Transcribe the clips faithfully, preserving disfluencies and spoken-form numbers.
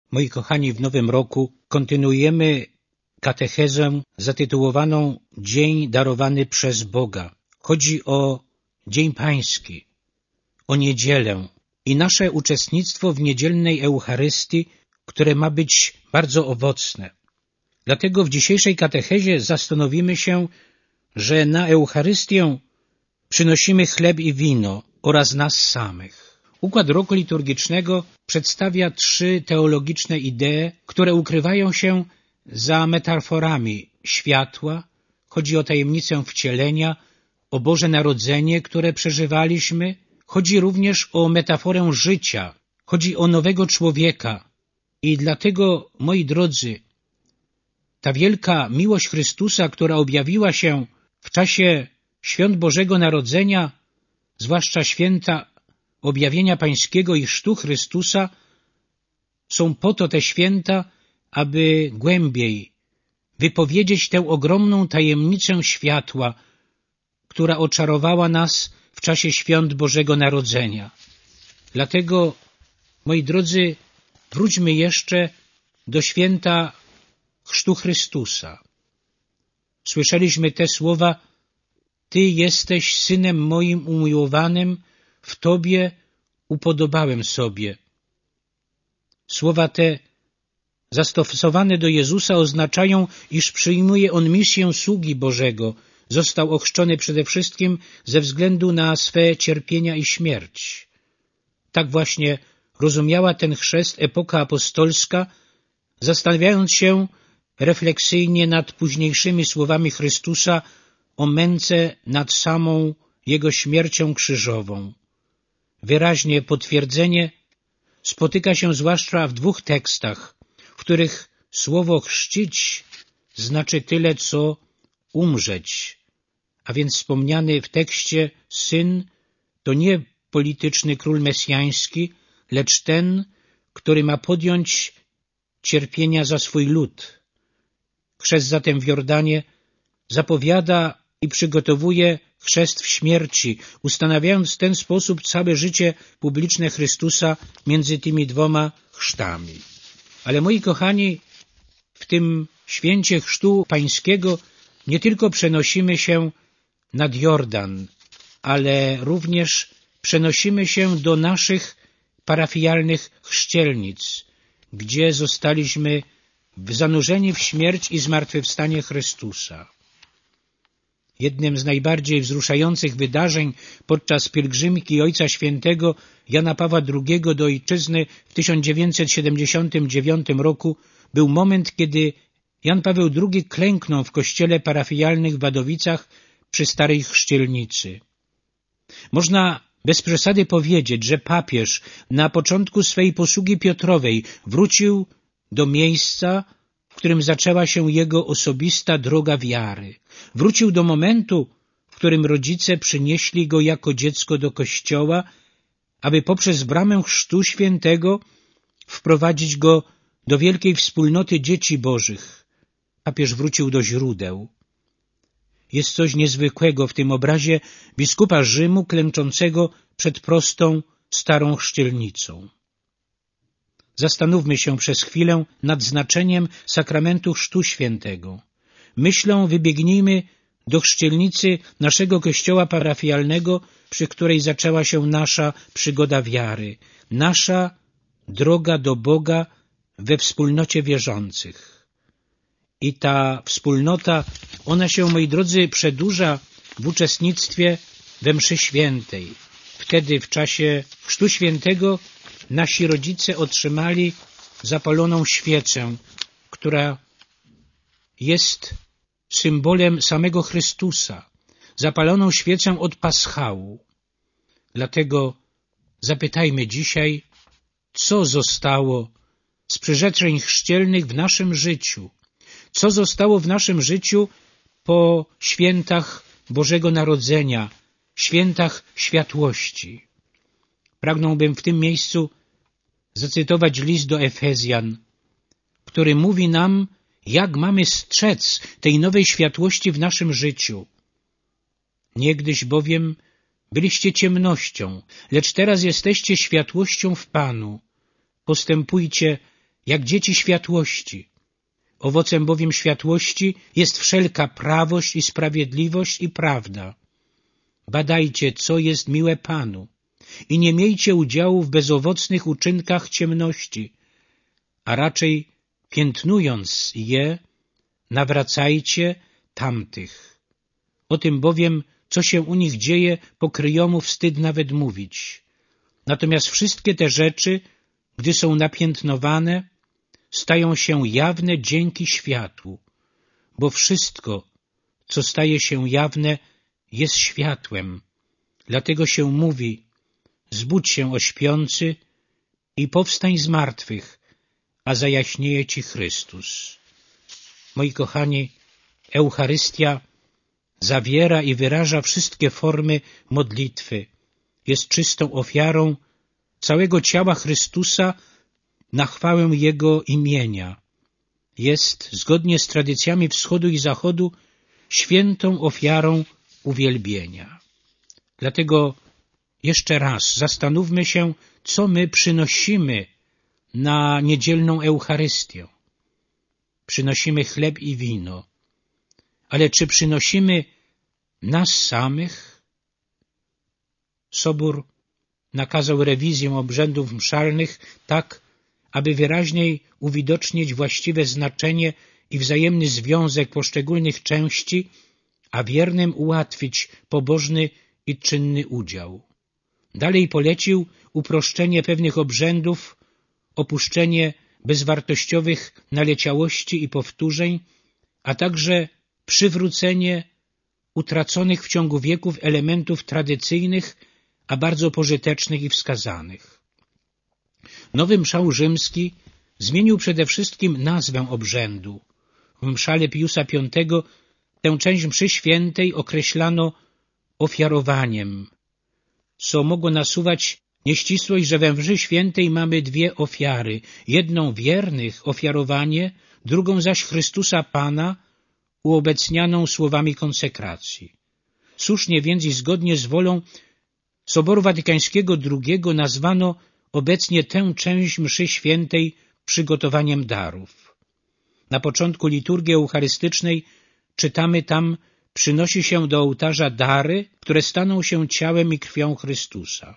Moi kochani, w nowym roku kontynuujemy katechezę zatytułowaną Dzień darowany przez Boga. Chodzi o Dzień Pański, o niedzielę i nasze uczestnictwo w niedzielnej Eucharystii, które ma być bardzo owocne. Dlatego w dzisiejszej katechezie zastanowimy się, że na Eucharystię przynosimy chleb i wino oraz nas samych. Układ roku liturgicznego przedstawia trzy teologiczne idee, które ukrywają się za metaforami światła. Chodzi o tajemnicę wcielenia, o Boże Narodzenie, które przeżywaliśmy. Chodzi również o metaforę życia. Chodzi o nowego człowieka. I dlatego, moi drodzy, ta wielka miłość Chrystusa, która objawiła się w czasie świąt Bożego Narodzenia, zwłaszcza święta Objawienia Pańskiego i Chrztu Chrystusa, są po to te święta, aby głębiej wypowiedzieć tę ogromną tajemnicę światła, która oczarowała nas w czasie świąt Bożego Narodzenia. Dlatego, moi drodzy, wróćmy jeszcze do święta Chrztu Chrystusa. Słyszeliśmy te słowa: Ty jesteś Synem moim umiłowanym, w Tobie upodobałem sobie. Słowa te zastosowane do Jezusa oznaczają, iż przyjmuje On misję sługi Bożego. Został ochrzczony przede wszystkim ze względu na swe cierpienia i śmierć. Tak właśnie rozumiała ten chrzest epoka apostolska, zastanawiając się refleksyjnie nad późniejszymi słowami Chrystusa o męce nad samą Jego śmiercią krzyżową. Wyraźnie potwierdzenie spotyka się zwłaszcza w dwóch tekstach, w których słowo chrzcić znaczy tyle, co umrzeć, a więc wspomniany w tekście Syn to nie polityczny król mesjański, lecz ten, który ma podjąć cierpienia za swój lud. Chrzest zatem w Jordanie zapowiada i przygotowuje chrzest w śmierci, ustanawiając w ten sposób całe życie publiczne Chrystusa między tymi dwoma chrztami. Ale moi kochani, w tym święcie Chrztu Pańskiego nie tylko przenosimy się nad Jordan, ale również przenosimy się do naszych parafialnych chrzcielnic, gdzie zostaliśmy zanurzeni w śmierć i zmartwychwstanie Chrystusa. Jednym z najbardziej wzruszających wydarzeń podczas pielgrzymki Ojca Świętego Jana Pawła drugiego do ojczyzny w tysiąc dziewięćset siedemdziesiątym dziewiątym roku był moment, kiedy Jan Paweł drugi klęknął w kościele parafialnych w Wadowicach przy Starej Chrzcielnicy. Można bez przesady powiedzieć, że papież na początku swej posługi Piotrowej wrócił do miejsca, w którym zaczęła się jego osobista droga wiary. Wrócił do momentu, w którym rodzice przynieśli go jako dziecko do kościoła, aby poprzez bramę Chrztu Świętego wprowadzić go do wielkiej wspólnoty dzieci Bożych. Papież wrócił do źródeł. Jest coś niezwykłego w tym obrazie biskupa Rzymu klęczącego przed prostą, starą chrzcielnicą. Zastanówmy się przez chwilę nad znaczeniem sakramentu Chrztu Świętego. Myślą wybiegnijmy do chrzcielnicy naszego kościoła parafialnego, przy której zaczęła się nasza przygoda wiary, nasza droga do Boga we wspólnocie wierzących. I ta wspólnota, ona się, moi drodzy, przedłuża w uczestnictwie we mszy świętej. Wtedy w czasie Chrztu Świętego nasi rodzice otrzymali zapaloną świecę, która jest symbolem samego Chrystusa, zapaloną świecę od paschału. Dlatego zapytajmy dzisiaj, co zostało z przyrzeczeń chrzcielnych w naszym życiu, co zostało w naszym życiu po świętach Bożego Narodzenia, świętach światłości. Pragnąłbym w tym miejscu zacytować list do Efezjan, który mówi nam, jak mamy strzec tej nowej światłości w naszym życiu. Niegdyś bowiem byliście ciemnością, lecz teraz jesteście światłością w Panu. Postępujcie jak dzieci światłości. Owocem bowiem światłości jest wszelka prawość i sprawiedliwość i prawda. Badajcie, co jest miłe Panu, i nie miejcie udziału w bezowocnych uczynkach ciemności, a raczej piętnując je, nawracajcie tamtych. O tym bowiem, co się u nich dzieje, pokryjomu wstyd nawet mówić. Natomiast wszystkie te rzeczy, gdy są napiętnowane, stają się jawne dzięki światłu, bo wszystko, co staje się jawne, jest światłem. Dlatego się mówi: zbudź się, o śpiący, i powstań z martwych, a zajaśnieje ci Chrystus. Moi kochani, Eucharystia zawiera i wyraża wszystkie formy modlitwy. Jest czystą ofiarą całego ciała Chrystusa na chwałę Jego imienia. Jest, zgodnie z tradycjami wschodu i zachodu, świętą ofiarą uwielbienia. Dlatego jeszcze raz zastanówmy się, co my przynosimy na niedzielną Eucharystię. Przynosimy chleb i wino, ale czy przynosimy nas samych? Sobór nakazał rewizję obrzędów mszalnych tak, aby wyraźniej uwidocznić właściwe znaczenie i wzajemny związek poszczególnych części, a wiernym ułatwić pobożny i czynny udział. Dalej polecił uproszczenie pewnych obrzędów, opuszczenie bezwartościowych naleciałości i powtórzeń, a także przywrócenie utraconych w ciągu wieków elementów tradycyjnych, a bardzo pożytecznych i wskazanych. Nowy mszał rzymski zmienił przede wszystkim nazwę obrzędu. W mszale Piusa Piątego tę część mszy świętej określano ofiarowaniem, co mogło nasuwać nieścisłość, że we mszy świętej mamy dwie ofiary, jedną wiernych, ofiarowanie, drugą zaś Chrystusa Pana, uobecnianą słowami konsekracji. Słusznie więc i zgodnie z wolą Soboru Watykańskiego drugiego nazwano obecnie tę część mszy świętej przygotowaniem darów. Na początku liturgii eucharystycznej czytamy tam: przynosi się do ołtarza dary, które staną się ciałem i krwią Chrystusa.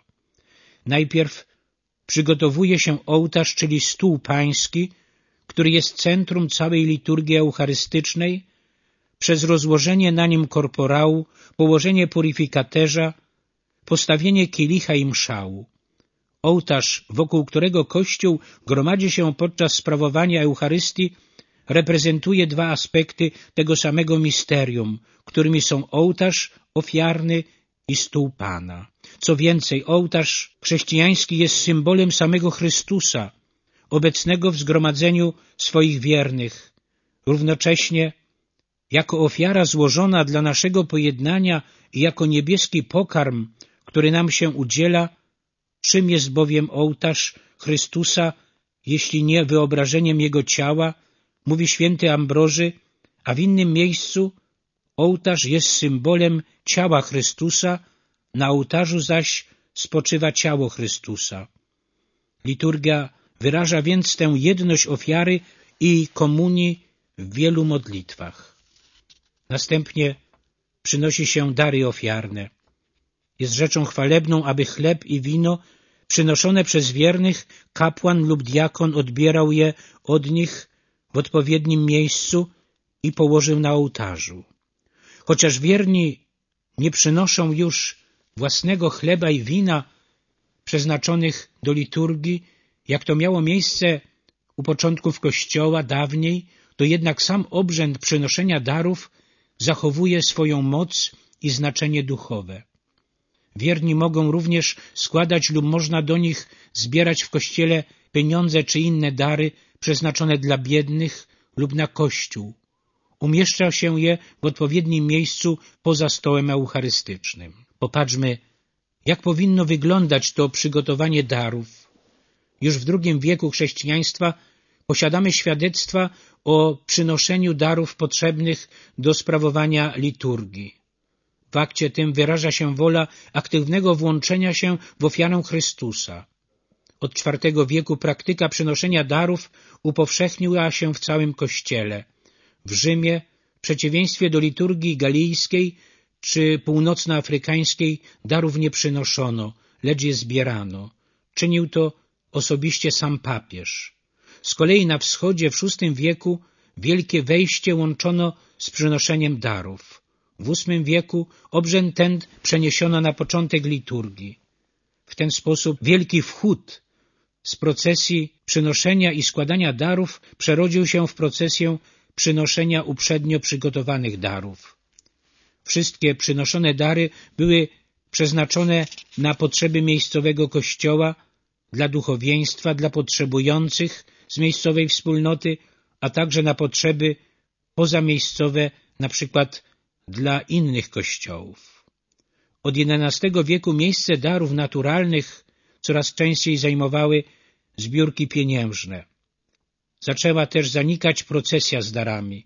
Najpierw przygotowuje się ołtarz, czyli stół pański, który jest centrum całej liturgii eucharystycznej, przez rozłożenie na nim korporału, położenie puryfikaterza, postawienie kielicha i mszału. Ołtarz, wokół którego Kościół gromadzi się podczas sprawowania Eucharystii, reprezentuje dwa aspekty tego samego misterium, którymi są ołtarz ofiarny i stół Pana. Co więcej, ołtarz chrześcijański jest symbolem samego Chrystusa, obecnego w zgromadzeniu swoich wiernych. Równocześnie, jako ofiara złożona dla naszego pojednania i jako niebieski pokarm, który nam się udziela, czym jest bowiem ołtarz Chrystusa, jeśli nie wyobrażeniem Jego ciała, mówi święty Ambroży, a w innym miejscu ołtarz jest symbolem ciała Chrystusa, na ołtarzu zaś spoczywa ciało Chrystusa. Liturgia wyraża więc tę jedność ofiary i komunii w wielu modlitwach. Następnie przynosi się dary ofiarne. Jest rzeczą chwalebną, aby chleb i wino przynoszone przez wiernych kapłan lub diakon odbierał je od nich w odpowiednim miejscu i położył na ołtarzu. Chociaż wierni nie przynoszą już własnego chleba i wina przeznaczonych do liturgii, jak to miało miejsce u początków Kościoła dawniej, to jednak sam obrzęd przynoszenia darów zachowuje swoją moc i znaczenie duchowe. Wierni mogą również składać lub można do nich zbierać w Kościele pieniądze czy inne dary przeznaczone dla biednych lub na Kościół. Umieszcza się je w odpowiednim miejscu poza stołem eucharystycznym. Popatrzmy, jak powinno wyglądać to przygotowanie darów. Już w drugim wieku chrześcijaństwa posiadamy świadectwa o przynoszeniu darów potrzebnych do sprawowania liturgii. W akcie tym wyraża się wola aktywnego włączenia się w ofiarę Chrystusa. od czwartego wieku praktyka przynoszenia darów upowszechniła się w całym Kościele. W Rzymie, w przeciwieństwie do liturgii galijskiej czy północnoafrykańskiej, darów nie przynoszono, lecz je zbierano. Czynił to osobiście sam papież. Z kolei na wschodzie w szóstym wieku wielkie wejście łączono z przynoszeniem darów. W ósmym wieku obrzęd ten przeniesiono na początek liturgii. W ten sposób wielki wchód z procesji przynoszenia i składania darów przerodził się w procesję przynoszenia uprzednio przygotowanych darów. Wszystkie przynoszone dary były przeznaczone na potrzeby miejscowego kościoła, dla duchowieństwa, dla potrzebujących z miejscowej wspólnoty, a także na potrzeby pozamiejscowe, na przykład dla innych kościołów. Od jedenastego wieku miejsce darów naturalnych coraz częściej zajmowały zbiórki pieniężne. Zaczęła też zanikać procesja z darami.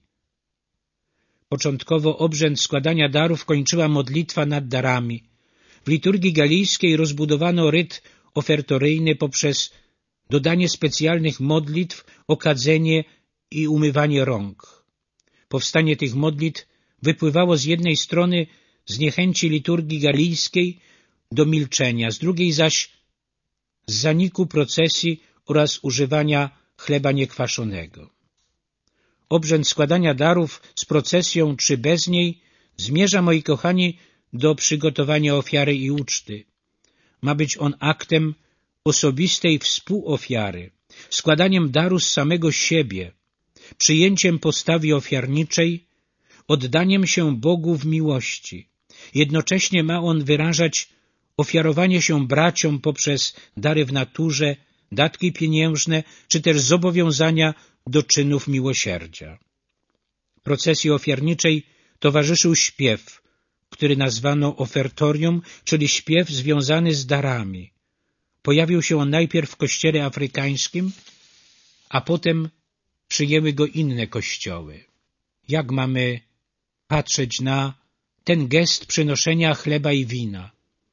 Początkowo obrzęd składania darów kończyła modlitwa nad darami. W liturgii galijskiej rozbudowano ryt ofertoryjny poprzez dodanie specjalnych modlitw, okadzenie i umywanie rąk. Powstanie tych modlitw wypływało z jednej strony z niechęci liturgii galijskiej do milczenia, z drugiej zaś z zaniku procesji oraz używania chleba niekwaszonego. Obrzęd składania darów z procesją czy bez niej zmierza, moi kochani, do przygotowania ofiary i uczty. Ma być on aktem osobistej współofiary, składaniem daru z samego siebie, przyjęciem postawy ofiarniczej, oddaniem się Bogu w miłości. Jednocześnie ma on wyrażać ofiarowanie się braciom poprzez dary w naturze, datki pieniężne, czy też zobowiązania do czynów miłosierdzia. Procesji ofiarniczej towarzyszył śpiew, który nazwano ofertorium, czyli śpiew związany z darami. Pojawił się on najpierw w kościele afrykańskim, a potem przyjęły go inne kościoły. Jak mamy patrzeć na ten gest przynoszenia chleba i wina?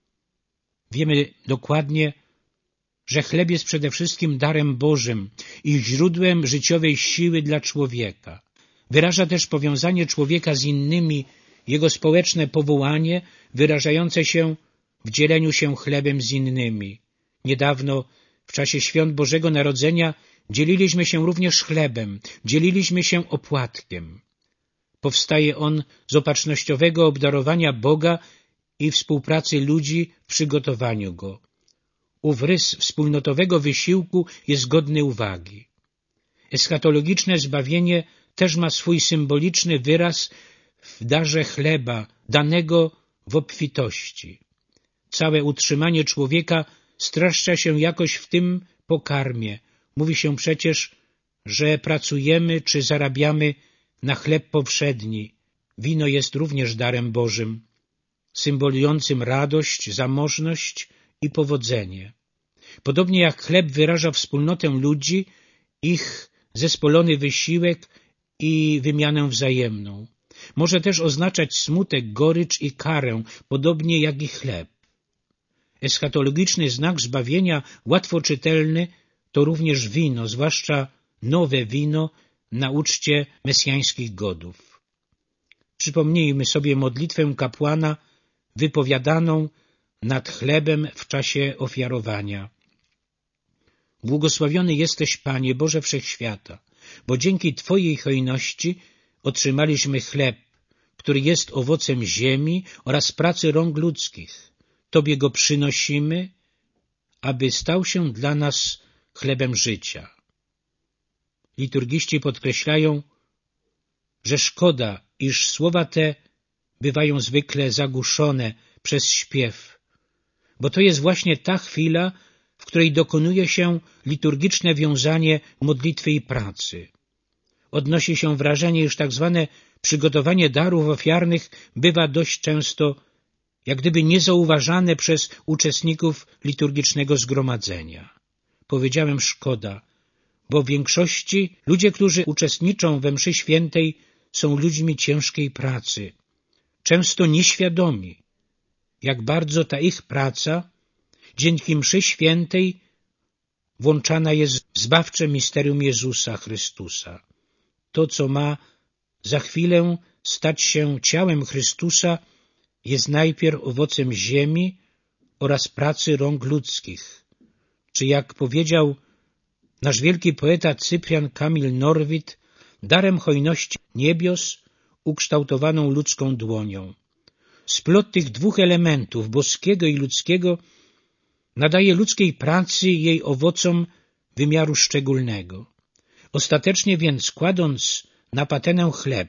Wiemy dokładnie, że chleb jest przede wszystkim darem Bożym i źródłem życiowej siły dla człowieka. Wyraża też powiązanie człowieka z innymi, jego społeczne powołanie wyrażające się w dzieleniu się chlebem z innymi. Niedawno, w czasie świąt Bożego Narodzenia, dzieliliśmy się również chlebem, dzieliliśmy się opłatkiem. Powstaje on z opatrznościowego obdarowania Boga i współpracy ludzi w przygotowaniu go. Ów rys wspólnotowego wysiłku jest godny uwagi. Eschatologiczne zbawienie też ma swój symboliczny wyraz w darze chleba, danego w obfitości. Całe utrzymanie człowieka streszcza się jakoś w tym pokarmie. Mówi się przecież, że pracujemy czy zarabiamy na chleb powszedni. Wino jest również darem Bożym, symbolującym radość, zamożność i powodzenie. Podobnie jak chleb wyraża wspólnotę ludzi, ich zespolony wysiłek i wymianę wzajemną. Może też oznaczać smutek, gorycz i karę, podobnie jak i chleb. Eschatologiczny znak zbawienia, łatwo czytelny, to również wino, zwłaszcza nowe wino na uczcie mesjańskich godów. Przypomnijmy sobie modlitwę kapłana wypowiadaną nad chlebem w czasie ofiarowania. Błogosławiony jesteś, Panie Boże Wszechświata, bo dzięki Twojej hojności otrzymaliśmy chleb, który jest owocem ziemi oraz pracy rąk ludzkich. Tobie go przynosimy, aby stał się dla nas chlebem życia. Liturgiści podkreślają, że szkoda, iż słowa te bywają zwykle zagłuszone przez śpiew, bo to jest właśnie ta chwila, w której dokonuje się liturgiczne wiązanie modlitwy i pracy. Odnosi się wrażenie, iż tak zwane przygotowanie darów ofiarnych bywa dość często jak gdyby niezauważane przez uczestników liturgicznego zgromadzenia. Powiedziałem szkoda, bo w większości ludzie, którzy uczestniczą we mszy świętej, są ludźmi ciężkiej pracy, często nieświadomi, jak bardzo ta ich praca dzięki mszy świętej włączana jest w zbawcze misterium Jezusa Chrystusa. To, co ma za chwilę stać się ciałem Chrystusa, jest najpierw owocem ziemi oraz pracy rąk ludzkich. Czy jak powiedział nasz wielki poeta Cyprian Kamil Norwid, darem hojności niebios ukształtowaną ludzką dłonią. Splot tych dwóch elementów, boskiego i ludzkiego, nadaje ludzkiej pracy i jej owocom wymiaru szczególnego. Ostatecznie więc, kładąc na patenę chleb,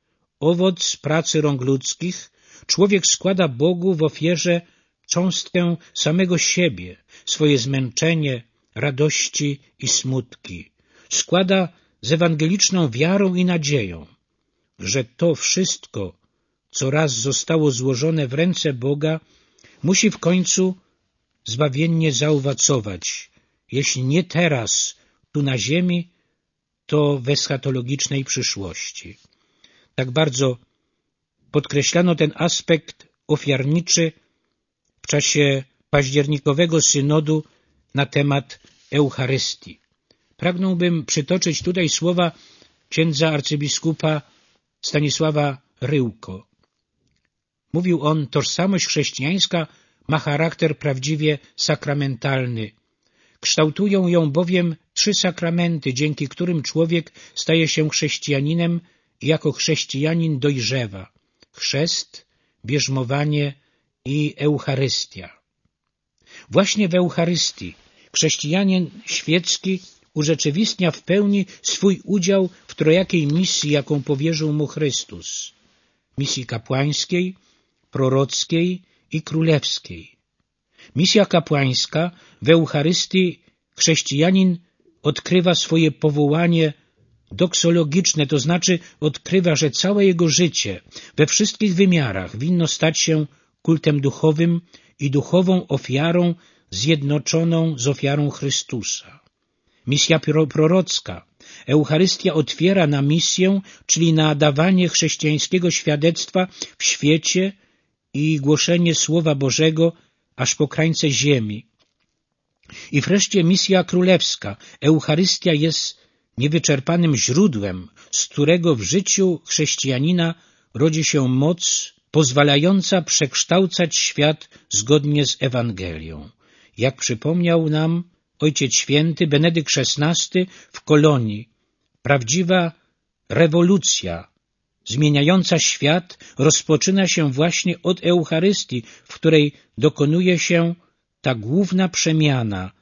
owoc pracy rąk ludzkich, człowiek składa Bogu w ofierze cząstkę samego siebie, swoje zmęczenie, radości i smutki. Składa z ewangeliczną wiarą i nadzieją, że to wszystko, co raz zostało złożone w ręce Boga, musi w końcu zbawiennie zaowocować, jeśli nie teraz, tu na ziemi, to w eschatologicznej przyszłości. Tak bardzo podkreślano ten aspekt ofiarniczy w czasie październikowego synodu na temat Eucharystii. Pragnąłbym przytoczyć tutaj słowa księdza arcybiskupa Stanisława Ryłko. Mówił on, tożsamość chrześcijańska ma charakter prawdziwie sakramentalny. Kształtują ją bowiem trzy sakramenty, dzięki którym człowiek staje się chrześcijaninem i jako chrześcijanin dojrzewa. Chrzest, bierzmowanie i Eucharystia. Właśnie w Eucharystii chrześcijanin świecki urzeczywistnia w pełni swój udział w trojakiej misji, jaką powierzył mu Chrystus. Misji kapłańskiej, prorockiej i królewskiej. Misja kapłańska w Eucharystii chrześcijanin odkrywa swoje powołanie doksologiczne, to znaczy odkrywa, że całe jego życie we wszystkich wymiarach winno stać się kultem duchowym i duchową ofiarą zjednoczoną z ofiarą Chrystusa. Misja prorocka. Eucharystia otwiera na misję, czyli na dawanie chrześcijańskiego świadectwa w świecie i głoszenie Słowa Bożego aż po krańce ziemi. I wreszcie misja królewska. Eucharystia jest niewyczerpanym źródłem, z którego w życiu chrześcijanina rodzi się moc pozwalająca przekształcać świat zgodnie z Ewangelią. Jak przypomniał nam Ojciec Święty Benedykt szesnasty w Kolonii, prawdziwa rewolucja zmieniająca świat rozpoczyna się właśnie od Eucharystii, w której dokonuje się ta główna przemiana,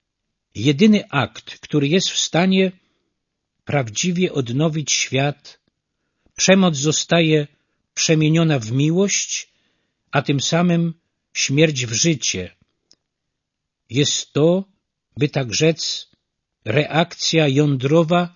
jedyny akt, który jest w stanie prawdziwie odnowić świat. Przemoc zostaje przemieniona w miłość, a tym samym śmierć w życie. Jest to, by tak rzec, reakcja jądrowa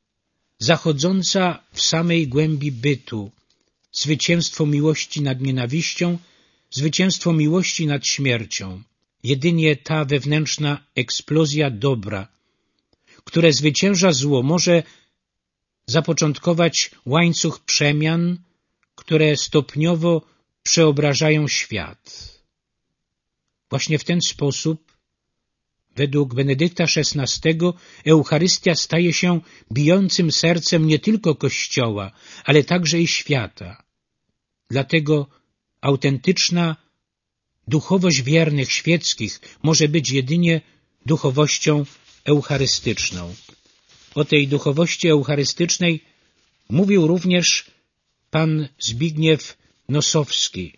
zachodząca w samej głębi bytu, zwycięstwo miłości nad nienawiścią, zwycięstwo miłości nad śmiercią. Jedynie ta wewnętrzna eksplozja dobra, które zwycięża zło, może zapoczątkować łańcuch przemian, które stopniowo przeobrażają świat. Właśnie w ten sposób, według Benedykta szesnastego, Eucharystia staje się bijącym sercem nie tylko Kościoła, ale także i świata. Dlatego autentyczna duchowość wiernych świeckich może być jedynie duchowością eucharystyczną. O tej duchowości eucharystycznej mówił również pan Zbigniew Nosowski,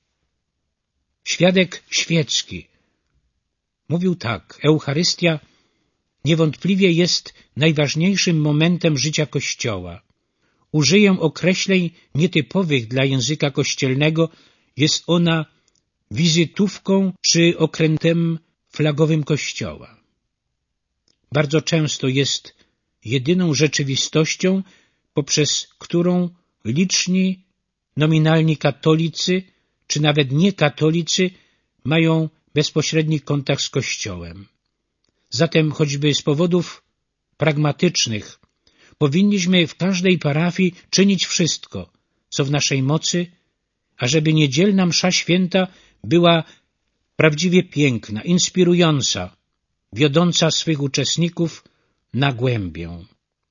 świadek świecki. Mówił tak: Eucharystia niewątpliwie jest najważniejszym momentem życia Kościoła. Użyję określeń nietypowych dla języka kościelnego. Jest ona wizytówką czy okrętem flagowym Kościoła. Bardzo często jest jedyną rzeczywistością, poprzez którą liczni, nominalni katolicy, czy nawet niekatolicy mają bezpośredni kontakt z Kościołem. Zatem choćby z powodów pragmatycznych powinniśmy w każdej parafii czynić wszystko, co w naszej mocy, ażeby niedzielna msza święta była prawdziwie piękna, inspirująca, wiodąca swych uczestników na głębię.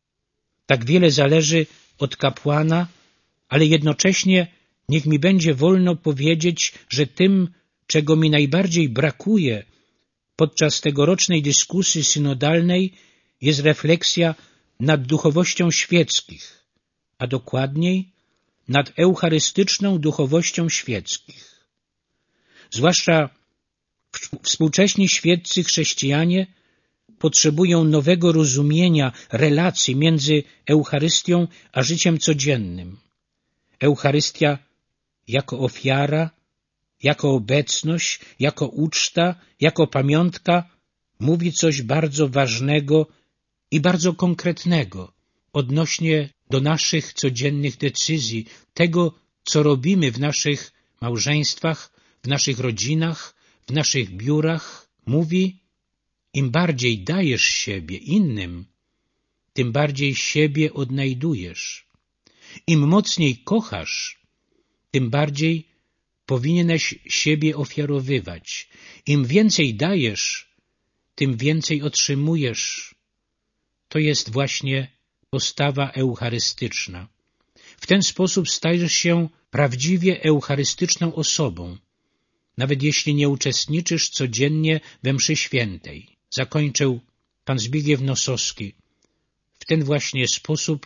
Tak wiele zależy od kapłana, ale jednocześnie niech mi będzie wolno powiedzieć, że tym, czego mi najbardziej brakuje podczas tegorocznej dyskusji synodalnej, jest refleksja nad duchowością świeckich, a dokładniej nad eucharystyczną duchowością świeckich. Zwłaszcza współcześni świeccy chrześcijanie potrzebują nowego rozumienia relacji między Eucharystią a życiem codziennym. Eucharystia jako ofiara, jako obecność, jako uczta, jako pamiątka mówi coś bardzo ważnego i bardzo konkretnego odnośnie do naszych codziennych decyzji, tego, co robimy w naszych małżeństwach, w naszych rodzinach, w naszych biurach. Mówi, im bardziej dajesz siebie innym, tym bardziej siebie odnajdujesz. Im mocniej kochasz, tym bardziej powinieneś siebie ofiarowywać. Im więcej dajesz, tym więcej otrzymujesz. To jest właśnie postawa eucharystyczna. W ten sposób stajesz się prawdziwie eucharystyczną osobą, nawet jeśli nie uczestniczysz codziennie we mszy świętej. Zakończył pan Zbigniew Nosowski. W ten właśnie sposób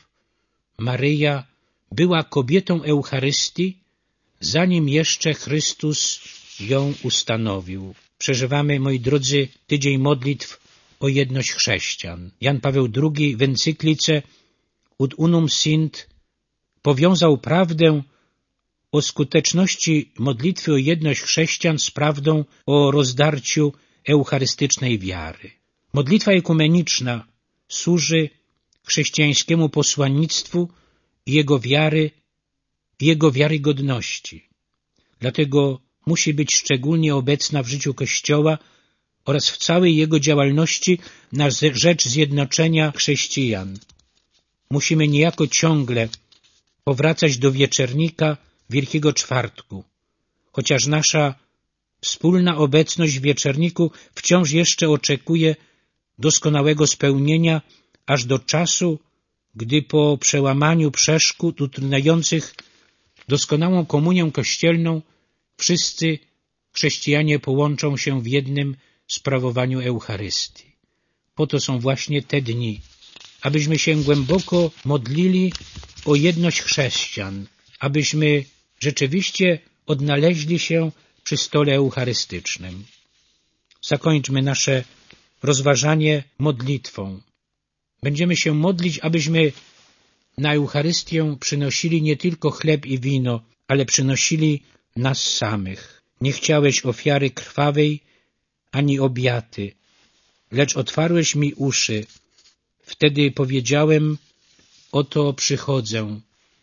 Maryja była kobietą Eucharystii, zanim jeszcze Chrystus ją ustanowił. Przeżywamy, moi drodzy, tydzień modlitw o jedność chrześcijan. Jan Paweł drugi w encyklice Ut unum sint powiązał prawdę o skuteczności modlitwy o jedność chrześcijan z prawdą o rozdarciu eucharystycznej wiary. Modlitwa ekumeniczna służy chrześcijańskiemu posłannictwu i jego wiary, i jego wiarygodności. Dlatego musi być szczególnie obecna w życiu Kościoła oraz w całej jego działalności na rzecz zjednoczenia chrześcijan. Musimy niejako ciągle powracać do wieczernika Wielkiego Czwartku, chociaż nasza wspólna obecność w wieczerniku wciąż jeszcze oczekuje doskonałego spełnienia aż do czasu, gdy po przełamaniu przeszkód utrudniających doskonałą komunię kościelną wszyscy chrześcijanie połączą się w jednym sprawowaniu Eucharystii. Po to są właśnie te dni, abyśmy się głęboko modlili o jedność chrześcijan, abyśmy rzeczywiście odnaleźli się przy stole eucharystycznym. Zakończmy nasze rozważanie modlitwą. Będziemy się modlić, abyśmy na Eucharystię przynosili nie tylko chleb i wino, ale przynosili nas samych. Nie chciałeś ofiary krwawej ani obiaty, lecz otwarłeś mi uszy. Wtedy powiedziałem, oto przychodzę.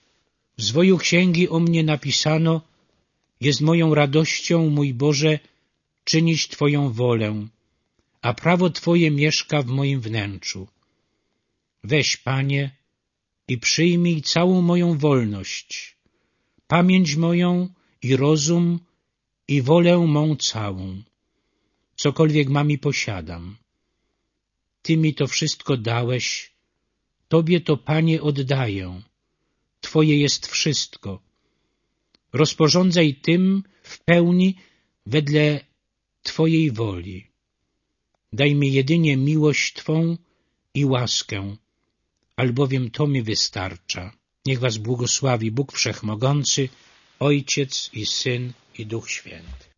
W zwoju księgi o mnie napisano, jest moją radością, mój Boże, czynić Twoją wolę, a prawo Twoje mieszka w moim wnętrzu. Weź, Panie, i przyjmij całą moją wolność, pamięć moją i rozum i wolę mą całą. Cokolwiek mam i posiadam. Ty mi to wszystko dałeś, Tobie to, Panie, oddaję. Twoje jest wszystko. Rozporządzaj tym w pełni wedle Twojej woli. Daj mi jedynie miłość Twą i łaskę, albowiem to mi wystarcza. Niech was błogosławi Bóg Wszechmogący, Ojciec i Syn i Duch Święty.